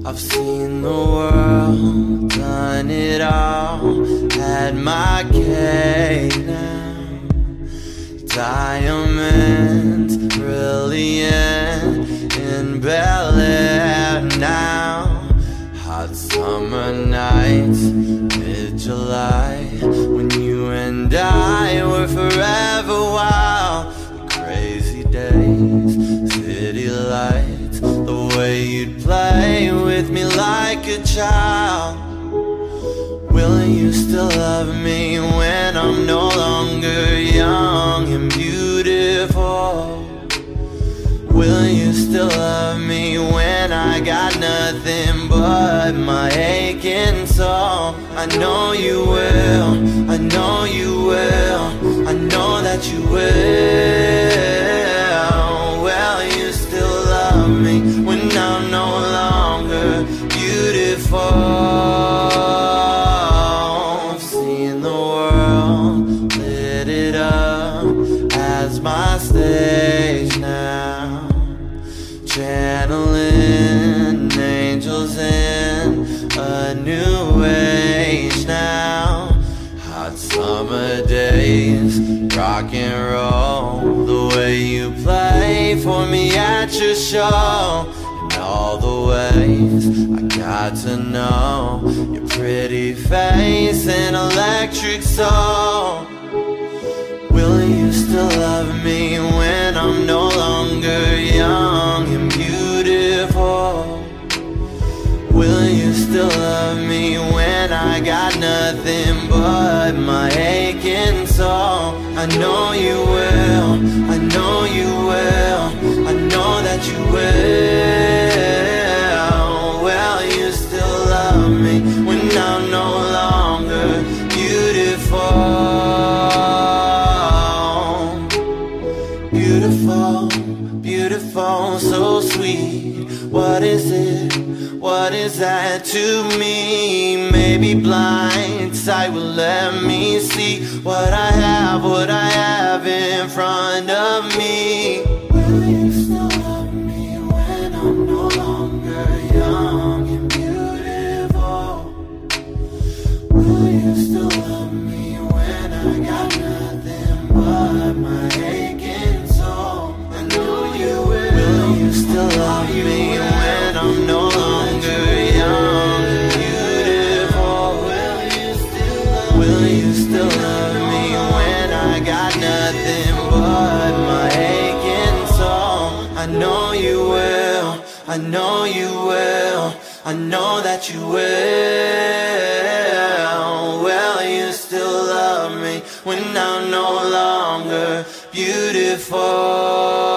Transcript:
I've seen the world, done it all, had my cake now. Diamonds, brilliant in Bel Air now. Hot summer nights, mid-July, when you and I were forever wild. Crazy days, city lights, the way you'd play with me like a child. Will you still love me when I'm no longer young and beautiful? Will you still love me when I got nothing but my aching soul? I know you will, I know you will, I know that you will. Will you still love me when I'm no longer beautiful? My stage now, channeling angels in a new age now. Hot summer days, rock and roll, the way you play for me at your show, and all the ways I got to know your pretty face and electric soul. Will you still love me when I'm no longer young and beautiful? Will you still love me when I got nothing but my aching soul? I know you will, I know you will, I know that you will. Will you still love me when I'm no longer beautiful? Beautiful, beautiful, so sweet. What is it? What is that to me? Maybe blind sight will let me see what I have in front of me. Will you still love me when I'm no longer young and beautiful? Will you still love me when I got nothing but my aching soul? I know you will. Will you still love me when I'm no longer young and beautiful? Will you still love me when I got nothing but my aching soul? I know you will, I know you will, I know that you will. Will you still love me when I'm no longer beautiful?